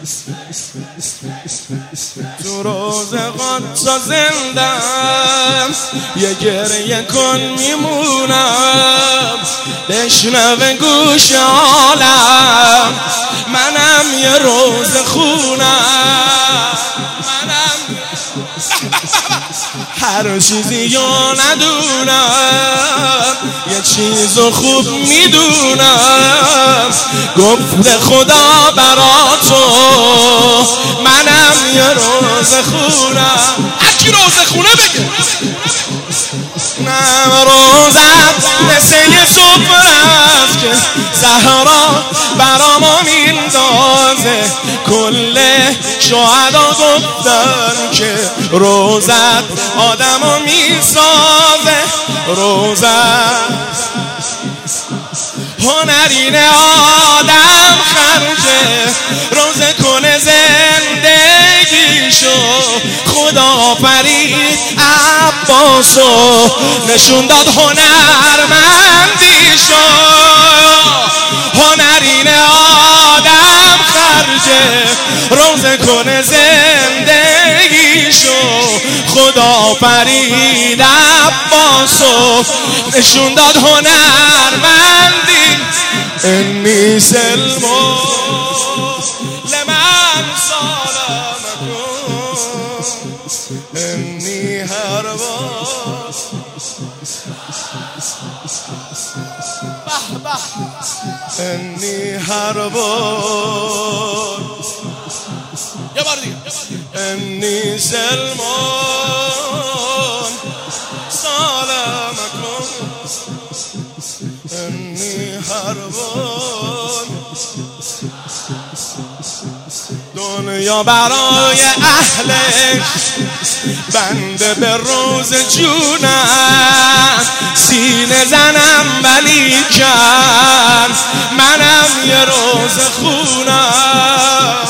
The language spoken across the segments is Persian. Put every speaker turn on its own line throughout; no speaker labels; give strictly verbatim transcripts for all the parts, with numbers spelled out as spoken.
تو روزگار تا زندم یه گریه کن میمونم، بشنوه گوش عالم منم یه روز خونم، منم هر چیزی یا ندونم یه چیزو خوب میدونم، گفت خدا برا تو منم یه روز خونم. هرکی روز خونه بگه نم روزت مثل یه صبح رفت که زهرا برا ما میندازه، کل شهدا گفتن که روزت آدمو میسازه، روزت هنرین آدم خرجه، روزه کنه زندگیشو، خدا آفرید عباسو نشون داد هنرمندیشو، هنرین آدم خرجه روزه کنه زندگیشو، خدا آفرید عباسو نشون داد هنرمندی. انی سلمو لمن سالمکم انی هرباس انی هرباس یه بار دیگه انی سلمان سالمکم انی هربان. دنیا برای اهلش بنده به روز جونم، سینه زنم ولی کن منم یه روز خونم،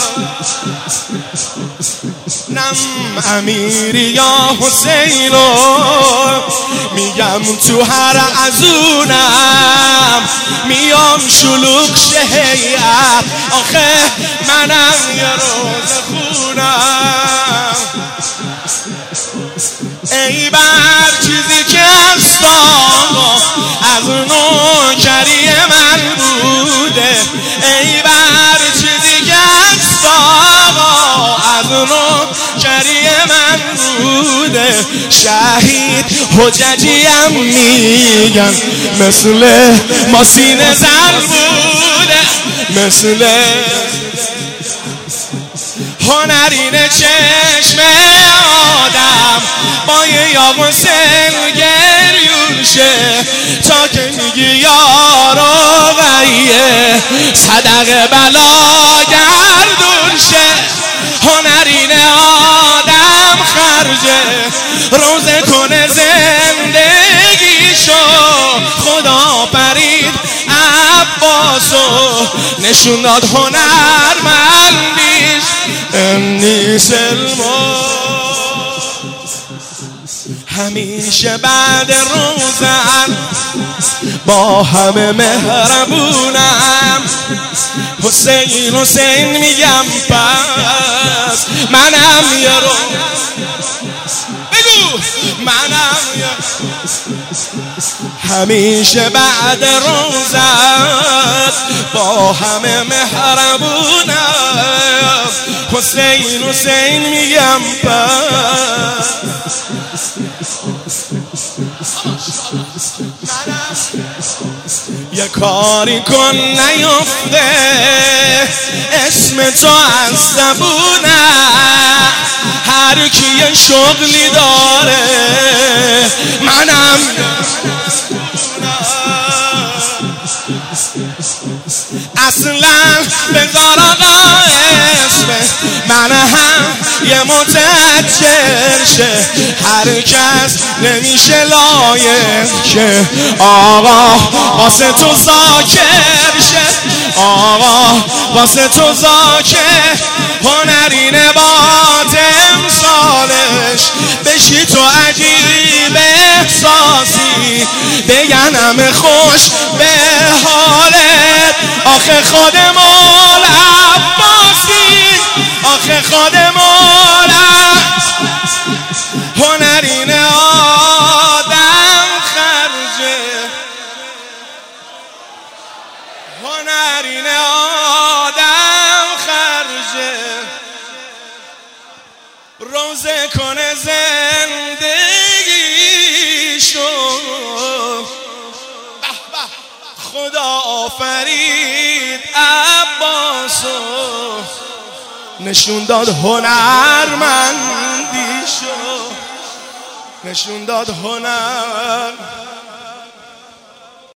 نم امیری یا حسینو میگم تو هر ازونم، میام شلوغ شهیت آخه منم یه روز خونم. ای بر چیزی که هست آقا از نوکری من بوده، ای بر چیزی که هست آقا از نوکری من بوده، شهید حججیم میگن مثل ما سینه زن بوده، مثل هنرین چشم آدم با یه یاغ سنگریون شه، تا که میگی یارو غیه صدق بلا گردون شه، هنرین آدم خرجه روزه کنه زندگیشو، خدا پرید عباسو نشون داد هنرمندیش. انی سلمان همیشه بعد روزن با همه مهربونم، حسین حسین میگم پس منم یه روز بگو منم یه همیشه بعد روزت با همه مهربونم، حسین حسین میگم پس یه کاری کن نیفته اسم تو از زبونم، هر کی یه شغلی داره منم اصلا بذار آقا اسم من هم یه متأجر شه، هر کس نمیشه لایق که آقا واسه تو زاکر شه، آقا واسه تو زاکر هنرین باد امسالش بشی تو عجیب احساسی، بگن همه خوش به حالت آخه خود مولا عباسی. هنرین آدم خرجه روزه کنه زندگیشو خدا آفرید عباسو نشون داد هنرمندیشو نشون داد هنر